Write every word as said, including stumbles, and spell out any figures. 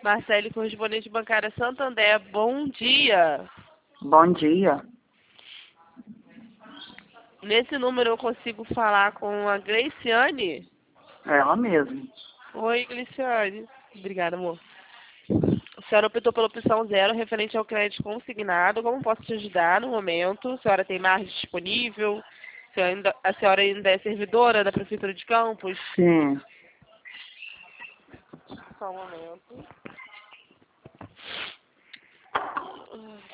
Marcele, correspondente bancária Santander, bom dia. Bom dia. Nesse número eu consigo falar com a Gleiciane? É ela mesma. Oi, Gleiciane. Obrigada, amor. A senhora optou pela opção zero, referente ao crédito consignado. Como posso te ajudar no momento? A senhora tem margem disponível? A senhora ainda, a senhora ainda é servidora da Prefeitura de Campos? Sim. Só um momento.